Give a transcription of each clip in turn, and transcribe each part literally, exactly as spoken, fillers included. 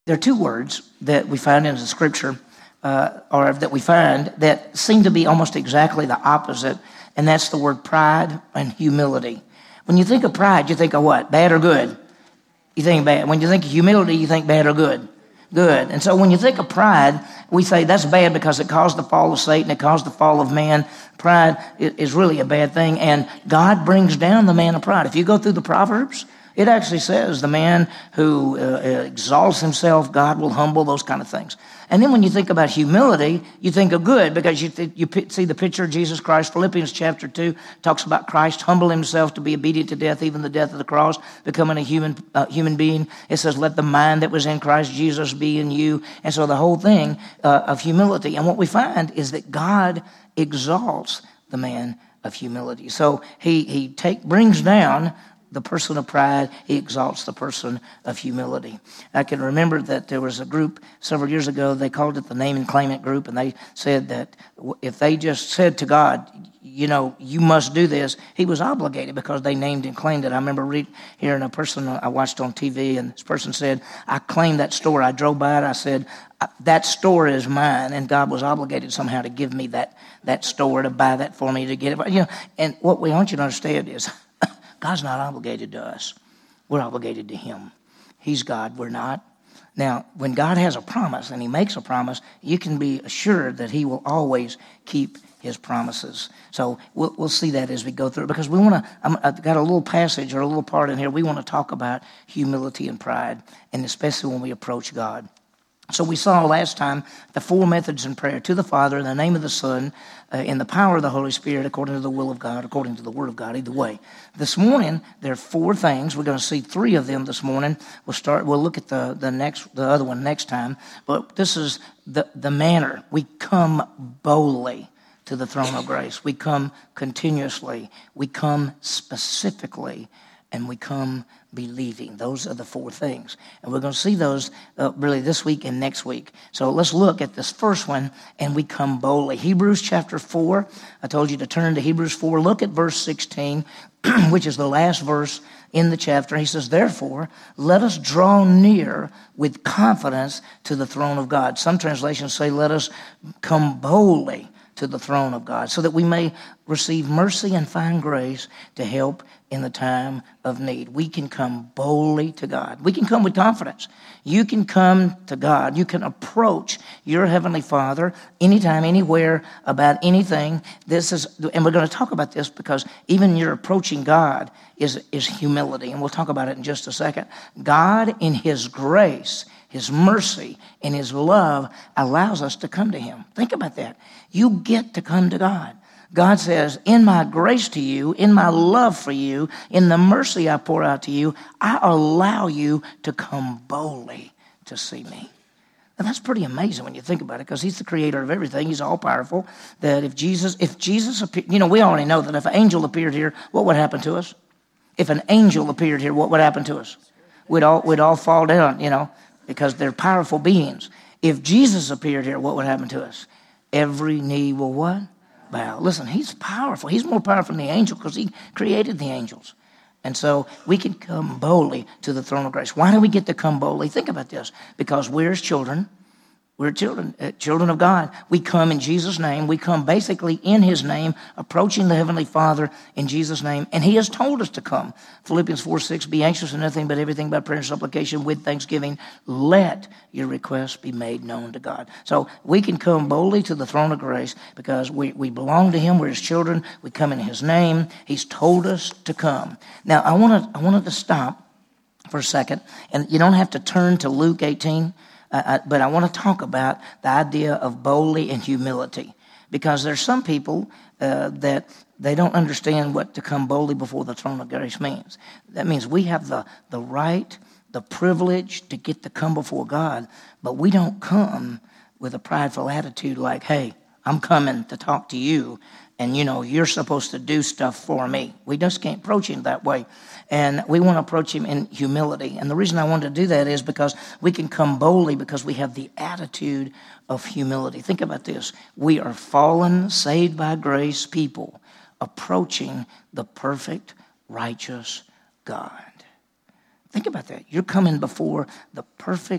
there are two words that we find in the Scripture, uh, or that we find that seem to be almost exactly the opposite, and that's the word pride and humility. When you think of pride, you think of what? Bad or good? You think bad. When you think of humility, you think bad or good? Good. And so when you think of pride, we say that's bad because it caused the fall of Satan, it caused the fall of man. Pride is really a bad thing, and God brings down the man of pride. If you go through the Proverbs, it actually says the man who uh, exalts himself, God will humble, those kind of things. And then when you think about humility, you think of good because you, th- you p- see the picture of Jesus Christ. Philippians chapter two talks about Christ humble himself to be obedient to death, even the death of the cross, becoming a human uh, human being. It says, let the mind that was in Christ Jesus be in you. And so the whole thing uh, of humility. And what we find is that God exalts the man of humility. So he, he take brings down the person of pride, he exalts the person of humility. I can remember that there was a group several years ago, they called it the Name and Claim It group, and they said that if they just said to God, you know, you must do this, he was obligated because they named and claimed it. I remember read, hearing a person I watched on T V, and this person said, I claimed that store. I drove by it, I said, that store is mine, and God was obligated somehow to give me that, that store, to buy that for me, to get it. You know, and what we want you to understand is, God's not obligated to us. We're obligated to him. He's God, we're not. Now, when God has a promise and he makes a promise, you can be assured that he will always keep his promises. So we'll, we'll see that as we go through it, because we want to, I've got a little passage or a little part in here. We want to talk about humility and pride, and especially when we approach God. So we saw last time the four methods in prayer: to the Father, in the name of the Son, uh, in the power of the Holy Spirit, according to the will of God, according to the Word of God, either way. This morning, there are four things. We're going to see three of them this morning. We'll start, we'll look at the, the next, the other one next time. But this is the, the manner. We come boldly to the throne of grace. We come continuously. We come specifically. And we come believing. Those are the four things. And we're going to see those uh, really this week and next week. So let's look at this first one, and we come boldly. Hebrews chapter four. I told you to turn to Hebrews four. Look at verse sixteen, which is the last verse in the chapter. He says, therefore, let us draw near with confidence to the throne of God. Some translations say, let us come boldly to the throne of God, so that we may receive mercy and find grace to help in the time of need. We can come boldly to God. We can come with confidence. You can come to God. You can approach your Heavenly Father anytime, anywhere, about anything. This is, and we're going to talk about this because even your approaching God is, is humility, and we'll talk about it in just a second. God, in his grace, his mercy, and his love allows us to come to him. Think about that. You get to come to God. God says, in my grace to you, in my love for you, in the mercy I pour out to you, I allow you to come boldly to see me. And that's pretty amazing when you think about it, because he's the creator of everything. He's all powerful. That if Jesus, if Jesus appeared, you know, we already know that if an angel appeared here, what would happen to us? If an angel appeared here, what would happen to us? We'd all, we'd all fall down, you know, because they're powerful beings. If Jesus appeared here, what would happen to us? Every knee will what? Bow. Listen, he's powerful. He's more powerful than the angel because he created the angels. And so we can come boldly to the throne of grace. Why do we get to come boldly? Think about this. Because we're his children. We're children, uh, children of God. We come in Jesus' name. We come basically in his name, approaching the Heavenly Father in Jesus' name. And he has told us to come. Philippians four six, be anxious for nothing but everything by prayer and supplication with thanksgiving. Let your requests be made known to God. So we can come boldly to the throne of grace because we, we belong to him. We're his children. We come in his name. He's told us to come. Now, I wanted, I wanted to stop for a second. And you don't have to turn to Luke eighteen. Uh, I, but I want to talk about the idea of boldly and humility, because there's some people uh, that they don't understand what to come boldly before the throne of grace means. That means we have the, the right, the privilege to get to come before God, but we don't come with a prideful attitude like, hey, I'm coming to talk to you, and, you know, you're supposed to do stuff for me. We just can't approach him that way. And we want to approach him in humility. And the reason I want to do that is because we can come boldly because we have the attitude of humility. Think about this. We are fallen, saved by grace people approaching the perfect, righteous God. Think about that. You're coming before the perfect,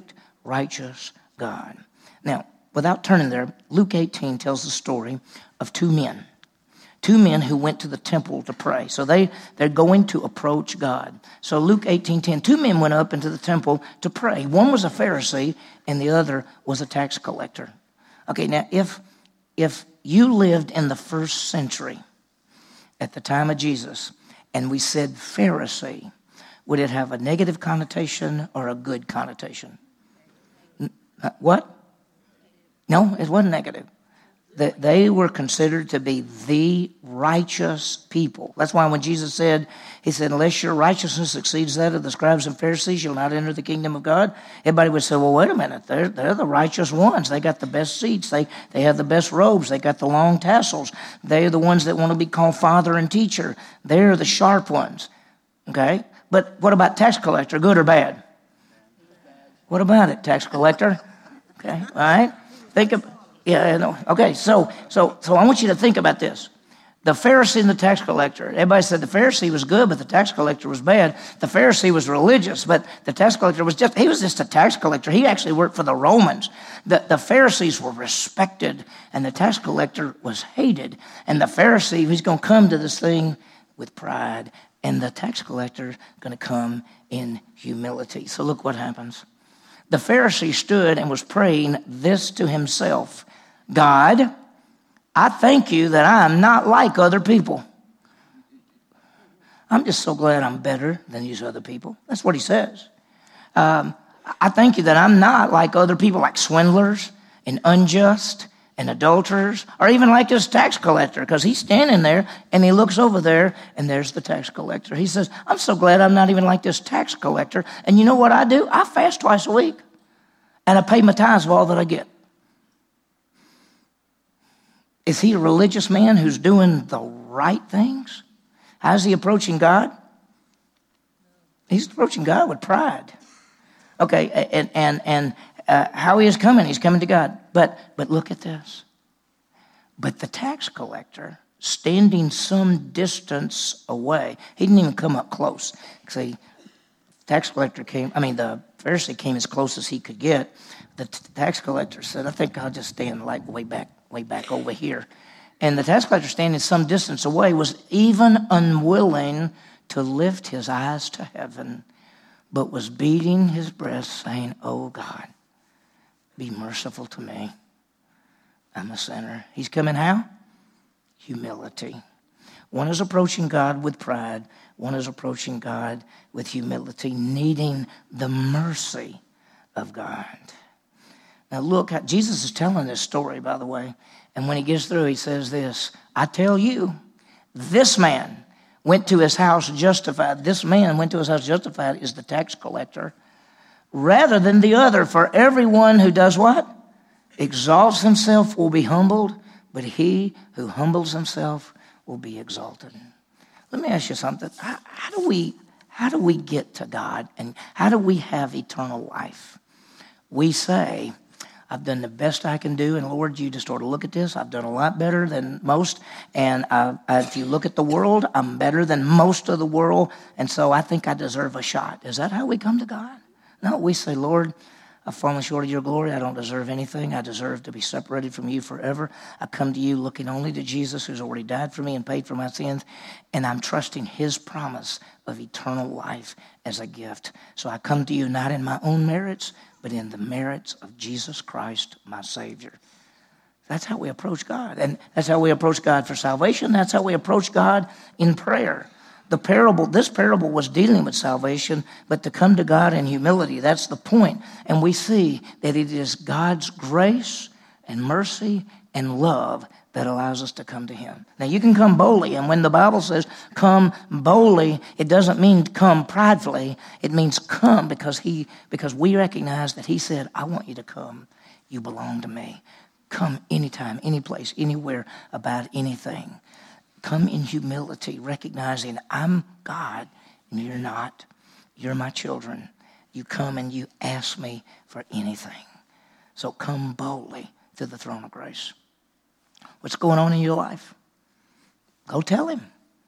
righteous God. Now, without turning there, Luke eighteen tells the story of two men. Two men who went to the temple to pray. So they, they're going to approach God. So Luke eighteen ten, two men went up into the temple to pray. One was a Pharisee and the other was a tax collector. Okay, now if, if you lived in the first century at the time of Jesus and we said Pharisee, would it have a negative connotation or a good connotation? What? No, it wasn't negative. That they were considered to be the righteous people. That's why when Jesus said, he said, unless your righteousness exceeds that of the scribes and Pharisees, you'll not enter the kingdom of God. Everybody would say, well, wait a minute. They're, they're the righteous ones. They got the best seats. They, they have the best robes. They got the long tassels. They're the ones that want to be called father and teacher. They're the sharp ones. Okay? But what about tax collector, good or bad? What about it, tax collector? Okay, all right? Think of, yeah, no. Okay, so so so I want you to think about this. The Pharisee and the tax collector. Everybody said the Pharisee was good, but the tax collector was bad. The Pharisee was religious, but the tax collector was just, he was just a tax collector. He actually worked for the Romans. The, the Pharisees were respected, and the tax collector was hated. And the Pharisee, he's going to come to this thing with pride, and the tax collector is going to come in humility. So look what happens. The Pharisee stood and was praying this to himself. God, I thank you that I am not like other people. I'm just so glad I'm better than these other people. That's what he says. Um, I thank you that I'm not like other people, like swindlers and unjust and adulterers, or even like this tax collector, because he's standing there and he looks over there and there's the tax collector. He says, I'm so glad I'm not even like this tax collector. And you know what I do? I fast twice a week and I pay my tithes of all that I get. Is he a religious man who's doing the right things? How's he approaching God? He's approaching God with pride. Okay, and and and uh, how he is coming, he's coming to God. But but look at this. But the tax collector, standing some distance away, he didn't even come up close. See, tax collector came, I mean, the Pharisee came as close as he could get. The t- tax collector said, I think I'll just stand like way back, way back over here. And the tax collector, standing some distance away, was even unwilling to lift his eyes to heaven, but was beating his breast, saying, oh God, be merciful to me. I'm a sinner. He's coming how? Humility. One is approaching God with pride. One is approaching God with humility, needing the mercy of God. Now look, Jesus is telling this story, by the way. And when he gets through, he says this, I tell you, this man went to his house justified. This man went to his house justified is the tax collector, rather than the other. For everyone who does what? Exalts himself will be humbled, but he who humbles himself will be exalted. Let me ask you something. How, how do we, how do we get to God, and how do we have eternal life? We say, I've done the best I can do, and Lord, you just ought to look at this. I've done a lot better than most, and I, I, if you look at the world, I'm better than most of the world, and so I think I deserve a shot. Is that how we come to God? No, we say, Lord, I've fallen short of your glory. I don't deserve anything. I deserve to be separated from you forever. I come to you looking only to Jesus, who's already died for me and paid for my sins, and I'm trusting his promise of eternal life as a gift. So I come to you not in my own merits, but in the merits of Jesus Christ, my Savior. That's how we approach God. And that's how we approach God for salvation. That's how we approach God in prayer. The parable, this parable was dealing with salvation, but to come to God in humility, that's the point. And we see that it is God's grace and mercy and love that allows us to come to him. Now, you can come boldly, and when the Bible says come boldly, it doesn't mean come pridefully. It means come because he, because we recognize that he said, I want you to come. You belong to me. Come anytime, any place, anywhere, about anything. Come in humility, recognizing I'm God and you're not. You're my children. You come and you ask me for anything. So come boldly to the throne of grace. What's going on in your life? Go tell him.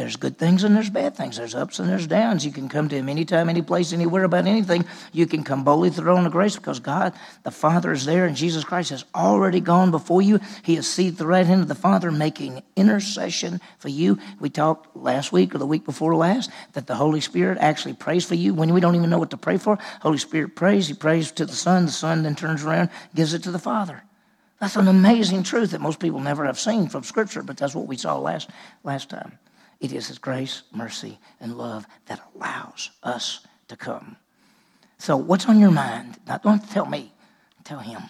There's good things and there's bad things. There's ups and there's downs. You can come to him anytime, any place, anywhere about anything. You can come boldly to the throne of grace because God, the Father, is there and Jesus Christ has already gone before you. He is seated at the right hand of the Father making intercession for you. We talked last week or the week before last that the Holy Spirit actually prays for you when we don't even know what to pray for. Holy Spirit prays. He prays to the Son. The Son then turns around, gives it to the Father. That's an amazing truth that most people never have seen from Scripture, but that's what we saw last, last time. It is His grace, mercy, and love that allows us to come. So what's on your mind? Now, don't tell me. Tell Him.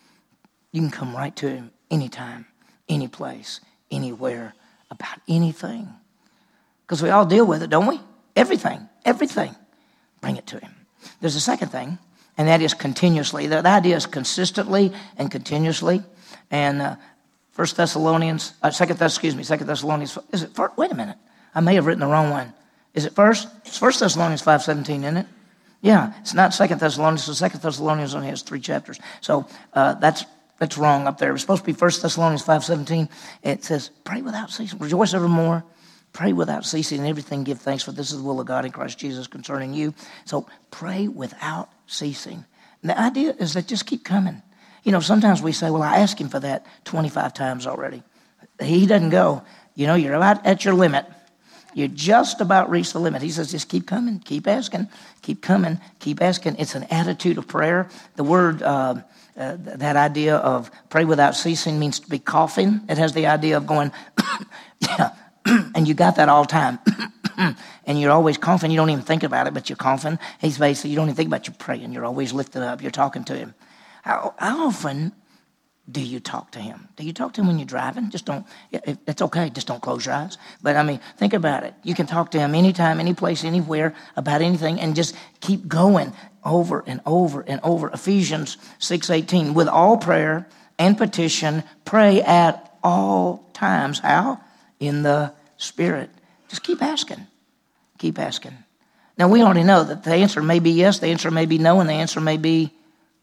You can come right to Him anytime, any place, anywhere, about anything. Because we all deal with it, don't we? Everything, everything. Bring it to Him. There's a second thing, and that is continuously. The idea is consistently and continuously. And uh, First Thessalonians, uh, Second Thess, excuse me, Second Thessalonians. Is it first? Wait a minute, I may have written the wrong one. Is it first? It's First Thessalonians five seventeen, isn't it? Yeah, it's not Second Thessalonians. So Second Thessalonians only has three chapters. So uh, that's that's wrong up there. It's supposed to be First Thessalonians five seventeen. It says, "Pray without ceasing, rejoice evermore, pray without ceasing, and everything give thanks, for this is the will of God in Christ Jesus concerning you." So pray without ceasing. And the idea is that just keep coming. You know, sometimes we say, well, I asked Him for that twenty-five times already. He doesn't go, you know, you're about at your limit. You just about reached the limit. He says, just keep coming, keep asking, keep coming, keep asking. It's an attitude of prayer. The word, uh, uh, that idea of pray without ceasing means to be coughing. It has the idea of going, yeah, and you got that all the time. And you're always coughing. You don't even think about it, but you're coughing. He's basically, you don't even think about your praying. You're always lifted up. You're talking to Him. How, how often do you talk to Him? Do you talk to Him when you're driving? Just don't, it's okay, just don't close your eyes. But I mean, think about it. You can talk to Him anytime, any place, anywhere, about anything, and just keep going over and over and over. Ephesians six eighteen, with all prayer and petition, pray at all times. How? In the Spirit. Just keep asking. Keep asking. Now, we already know that the answer may be yes, the answer may be no, and the answer may be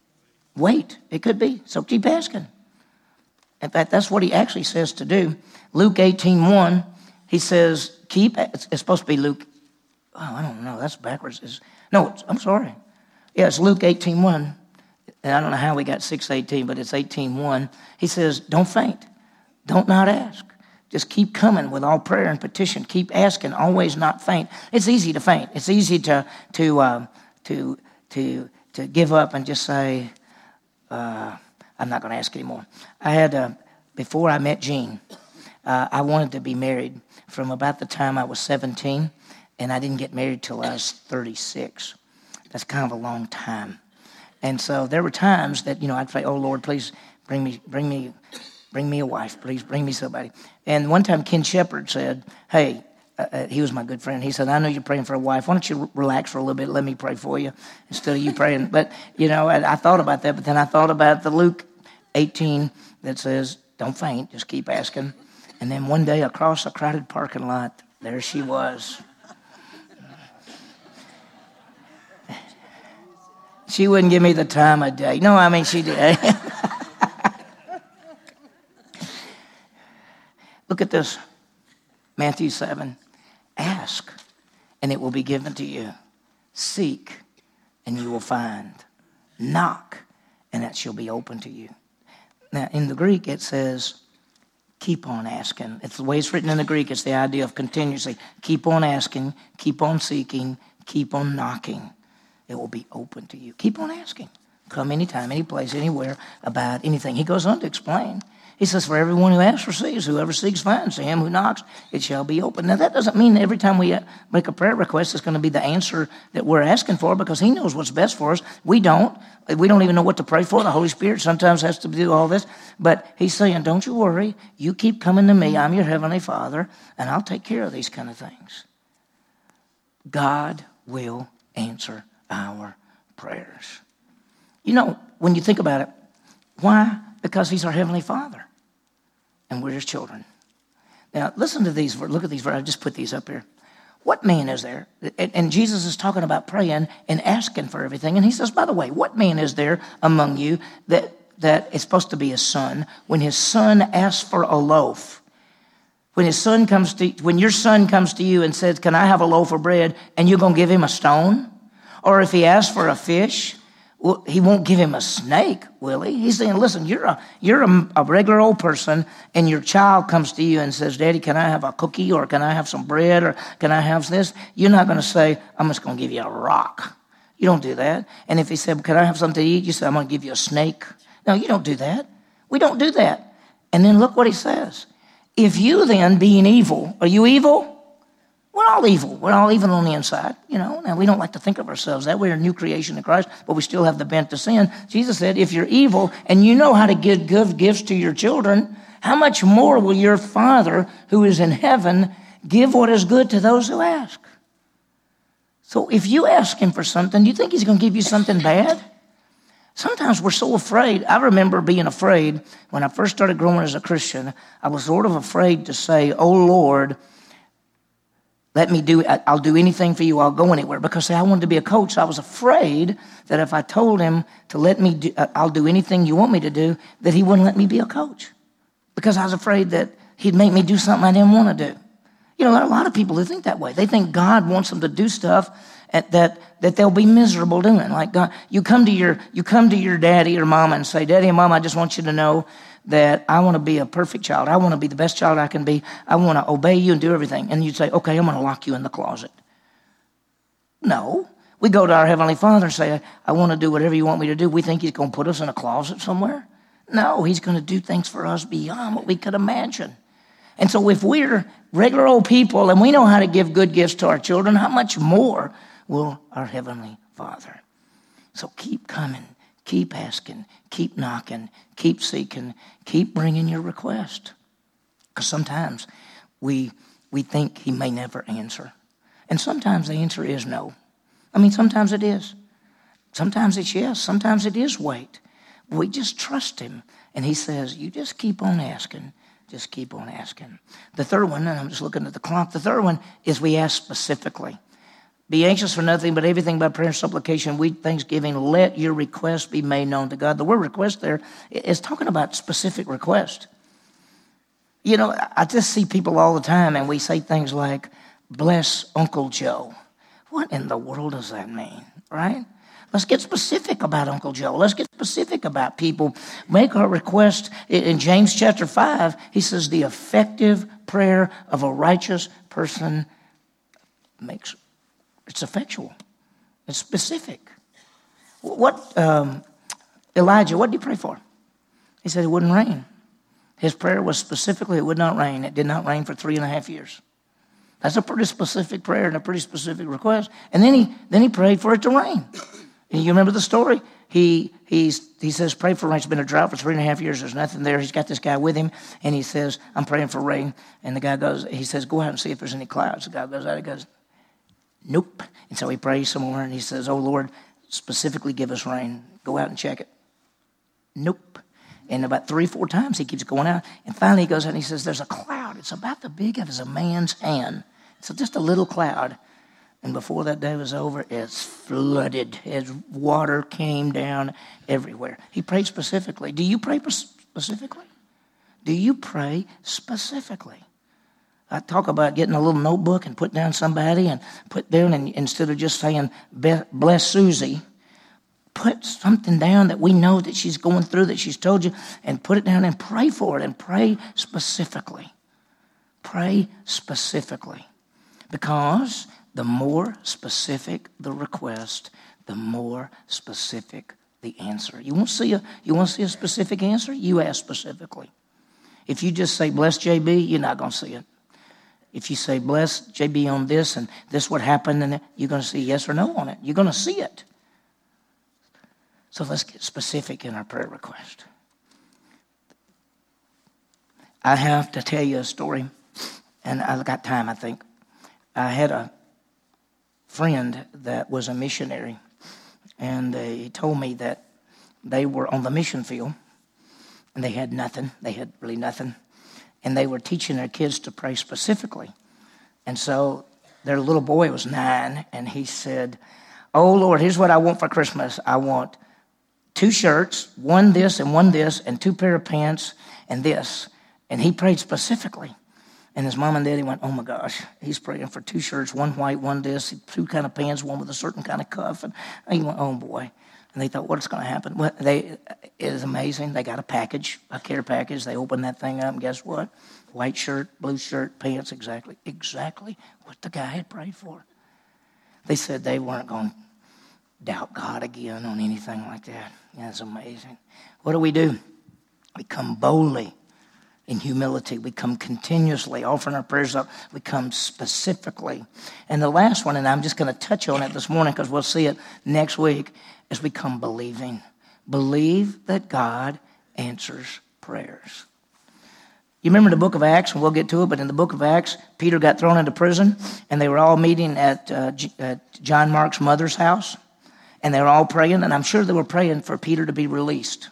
wait. It could be. So keep asking. In fact, that's what He actually says to do. Luke eighteen one, He says, keep, it's, it's supposed to be Luke, oh, I don't know, that's backwards. It's, no, it's, I'm sorry. Yeah, it's Luke eighteen one. And I don't know how we got six eighteen, but it's eighteen one. He says, don't faint. Don't not ask. Just keep coming with all prayer and petition. Keep asking, always not faint. It's easy to faint. It's easy to to uh, to to to give up and just say, uh, I'm not going to ask anymore. I had, uh, before I met Jean, uh, I wanted to be married from about the time I was seventeen, and I didn't get married till I was thirty-six. That's kind of a long time. And so there were times that, you know, I'd say, oh, Lord, please bring me, bring me, bring me a wife. Please bring me somebody. And one time Ken Shepard said, hey, uh, he was my good friend. He said, I know you're praying for a wife. Why don't you relax for a little bit? Let me pray for you instead of you praying. But, you know, I, I thought about that. But then I thought about the Luke eighteen that says, don't faint, just keep asking. And then one day across a crowded parking lot, there she was. She wouldn't give me the time of day. No, I mean, she did. Look at this. Matthew seven. Ask, and it will be given to you. Seek, and you will find. Knock, and it shall be open to you. Now, in the Greek, it says, keep on asking. It's the way it's written in the Greek. It's the idea of continuously. Keep on asking, keep on seeking, keep on knocking. It will be open to you. Keep on asking. Come anytime, any place, anywhere, about anything. He goes on to explain. He says, for everyone who asks receives, whoever seeks finds, to him who knocks, it shall be open. Now, that doesn't mean every time we make a prayer request, it's going to be the answer that we're asking for, because He knows what's best for us. We don't. We don't even know what to pray for. The Holy Spirit sometimes has to do all this. But He's saying, don't you worry. You keep coming to me. I'm your Heavenly Father, and I'll take care of these kind of things. God will answer our prayers. You know, when you think about it, why? Because He's our Heavenly Father, and we're His children. Now, listen to these. Look at these. I just put these up here. What man is there? And Jesus is talking about praying and asking for everything. And He says, by the way, what man is there among you that, that is supposed to be his son, when his son asks for a loaf, When his son comes to, when your son comes to you and says, can I have a loaf of bread? And you're going to give him a stone? Or if he asks for a fish, well, he won't give him a snake, will he? He's saying, listen, you're a you're a, a regular old person, and your child comes to you and says, Daddy, can I have a cookie, or can I have some bread, or can I have this? You're not going to say, I'm just going to give you a rock. You don't do that. And if he said, can I have something to eat? You say, I'm going to give you a snake. No, you don't do that. We don't do that. And then look what he says. If you then, being evil, are you evil? We're all evil. We're all evil on the inside, you know. Now, we don't like to think of ourselves that way. We're a new creation in Christ, but we still have the bent to sin. Jesus said, if you're evil and you know how to give good gifts to your children, how much more will your Father who is in heaven give what is good to those who ask? So if you ask him for something, do you think he's going to give you something bad? Sometimes we're so afraid. I remember being afraid when I first started growing as a Christian. I was sort of afraid to say, oh, Lord, let me do, I'll do anything for you. I'll go anywhere. Because see, I wanted to be a coach. So I was afraid that if I told him to let me do, I'll do anything you want me to do, that he wouldn't let me be a coach. Because I was afraid that he'd make me do something I didn't want to do. You know, there are a lot of people who think that way. They think God wants them to do stuff at that that they'll be miserable doing. Like God, you come to your you come to your daddy or mama and say, Daddy and Mama, I just want you to know that I want to be a perfect child. I want to be the best child I can be. I want to obey you and do everything. And you'd say, okay, I'm going to lock you in the closet. No. We go to our Heavenly Father and say, I want to do whatever you want me to do. We think he's going to put us in a closet somewhere. No, he's going to do things for us beyond what we could imagine. And so if we're regular old people and we know how to give good gifts to our children, how much more will our Heavenly Father? So keep coming, keep asking, keep knocking, keep seeking, keep bringing your request. Because sometimes we we think he may never answer. And sometimes the answer is no. I mean, sometimes it is. Sometimes it's yes. Sometimes it is wait. We just trust him. And he says, you just keep on asking. Just keep on asking. The third one, and I'm just looking at the clock, the third one is we ask specifically. Be anxious for nothing, but everything by prayer and supplication, with thanksgiving, let your request be made known to God. The word request there is talking about specific request. You know, I just see people all the time, and we say things like, bless Uncle Joe. What in the world does that mean, right? Let's get specific about Uncle Joe. Let's get specific about people. Make our request. In James chapter five, he says, the effective prayer of a righteous person makes, it's effectual. It's specific. What, um, Elijah, what did he pray for? He said it wouldn't rain. His prayer was specifically it would not rain. It did not rain for three and a half years. That's a pretty specific prayer and a pretty specific request. And then he then he prayed for it to rain. And you remember the story? He he's, he says, pray for rain. It's been a drought for three and a half years. There's nothing there. He's got this guy with him, and he says, I'm praying for rain. And the guy goes, he says, go out and see if there's any clouds. The guy goes out and goes, nope. And so he prays some more, and he says, oh, Lord, specifically give us rain. Go out and check it. Nope. And about three, four times he keeps going out. And finally he goes out and he says, there's a cloud. It's about the big as a man's hand. So just a little cloud. And before that day was over, it's flooded. As water came down everywhere. He prayed specifically. Do you pray specifically? Do you pray specifically? I talk about getting a little notebook and put down somebody and put down, and instead of just saying, bless Susie, put something down that we know that she's going through, that she's told you, and put it down and pray for it and pray specifically. Pray specifically. Because the more specific the request, the more specific the answer. You want to see a you want to see a specific answer? You ask specifically. If you just say bless J B, you're not going to see it. If you say bless J B on this and this what happened, and you're going to see yes or no on it. You're going to see it. So let's get specific in our prayer request. I have to tell you a story, and I've got time, I think. I had a friend that was a missionary, and he told me that they were on the mission field, and they had nothing. They had really nothing. And they were teaching their kids to pray specifically. And so their little boy was nine, and he said, oh, Lord, here's what I want for Christmas. I want two shirts, one this and one this, and two pair of pants and this. And he prayed specifically. And his mom and daddy went, oh my gosh, he's praying for two shirts, one white, one this, two kind of pants, one with a certain kind of cuff. And he went, oh boy. And they thought, what's going to happen? Well, they, it is amazing. They got a package, a care package. They opened that thing up, and guess what? White shirt, blue shirt, pants, exactly, exactly what the guy had prayed for. They said they weren't going to doubt God again on anything like that. That's amazing. What do we do? We come boldly in humility. We come continuously, offering our prayers up. We come specifically. And the last one, and I'm just going to touch on it this morning because we'll see it next week, is we come believing. Believe that God answers prayers. You remember the book of Acts, and we'll get to it, but in the book of Acts, Peter got thrown into prison, and they were all meeting at, uh, G- at John Mark's mother's house, and they were all praying, and I'm sure they were praying for Peter to be released.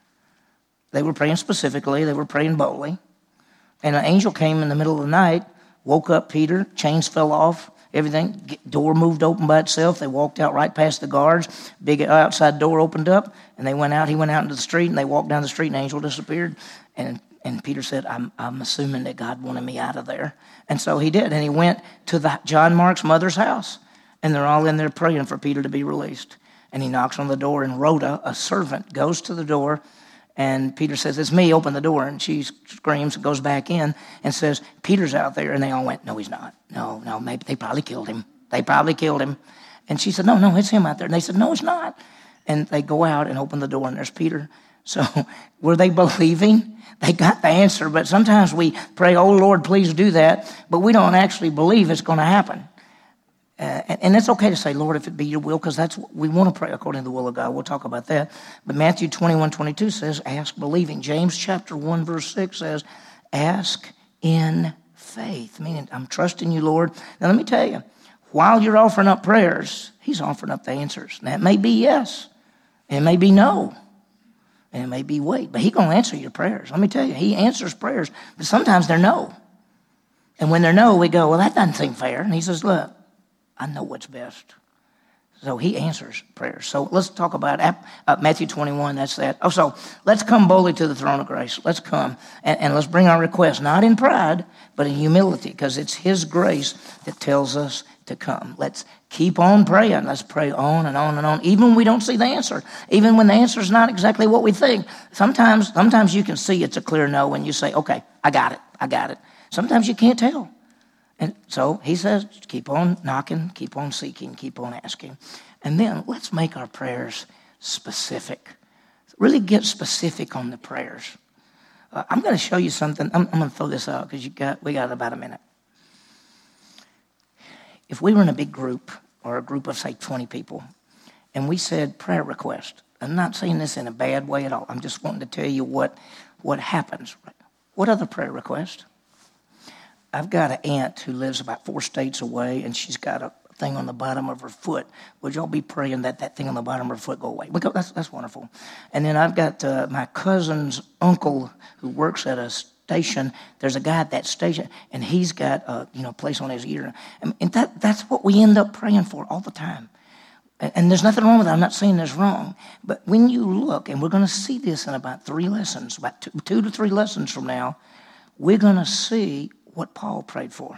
They were praying specifically. They were praying boldly. And an angel came in the middle of the night, woke up Peter, chains fell off, everything, door moved open by itself. They walked out right past the guards. Big outside door opened up, and they went out. He went out into the street, and they walked down the street, and the angel disappeared. And and Peter said, I'm, I'm assuming that God wanted me out of there. And so he did, and he went to the John Mark's mother's house, and they're all in there praying for Peter to be released. And he knocks on the door, and Rhoda, a servant, goes to the door. And Peter says, it's me, open the door. And she screams and goes back in and says, Peter's out there. And they all went, no, he's not. No, no, maybe they probably killed him. They probably killed him. And she said, no, no, it's him out there. And they said, no, it's not. And they go out and open the door, and there's Peter. So were they believing? They got the answer. But sometimes we pray, oh, Lord, please do that. But we don't actually believe it's going to happen. Uh, and, and it's okay to say, Lord, if it be your will, because that's what we want to pray according to the will of God. We'll talk about that. But Matthew twenty-one twenty-two says, ask believing. James chapter one, verse six says, ask in faith. Meaning, I'm trusting you, Lord. Now, let me tell you, while you're offering up prayers, he's offering up the answers. Now, it may be yes. It may be no. And it may be wait. But he's going to answer your prayers. Let me tell you, he answers prayers. But sometimes they're no. And when they're no, we go, well, that doesn't seem fair. And he says, look, I know what's best. So he answers prayers. So let's talk about uh, Matthew twenty-one. That's that. Oh, so let's come boldly to the throne of grace. Let's come and, and let's bring our requests, not in pride, but in humility, because it's his grace that tells us to come. Let's keep on praying. Let's pray on and on and on, even when we don't see the answer, even when the answer is not exactly what we think. Sometimes, sometimes you can see it's a clear no when you say, okay, I got it. I got it. Sometimes you can't tell. And so he says, keep on knocking, keep on seeking, keep on asking. And then let's make our prayers specific. Really get specific on the prayers. Uh, I'm going to show you something. I'm, I'm going to throw this out because you got we got about a minute. If we were in a big group or a group of, say, twenty people, and we said prayer request, I'm not saying this in a bad way at all. I'm just wanting to tell you what, what happens. What other prayer request? I've got an aunt who lives about four states away, and she's got a thing on the bottom of her foot. Would y'all be praying that that thing on the bottom of her foot go away? We go, that's, that's wonderful. And then I've got uh, my cousin's uncle who works at a station. There's a guy at that station, and he's got a you know place on his ear. And, and that that's what we end up praying for all the time. And, and there's nothing wrong with that. I'm not saying there's wrong. But when you look, and we're going to see this in about three lessons, about two, two to three lessons from now, we're going to see what Paul prayed for.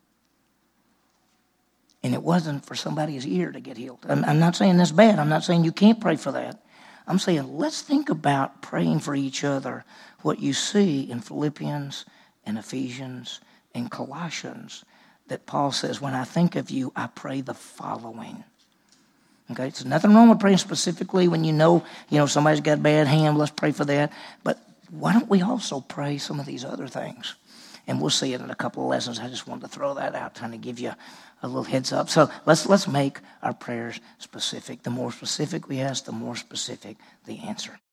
And it wasn't for somebody's ear to get healed. I'm, I'm not saying that's bad. I'm not saying you can't pray for that. I'm saying let's think about praying for each other, what you see in Philippians and Ephesians and Colossians, that Paul says, when I think of you, I pray the following. Okay, so nothing wrong with praying specifically when you know, you know, somebody's got a bad hand, let's pray for that. But why don't we also pray some of these other things? And we'll see it in a couple of lessons. I just wanted to throw that out, trying to give you a little heads up. So let's let's make our prayers specific. The more specific we ask, the more specific the answer.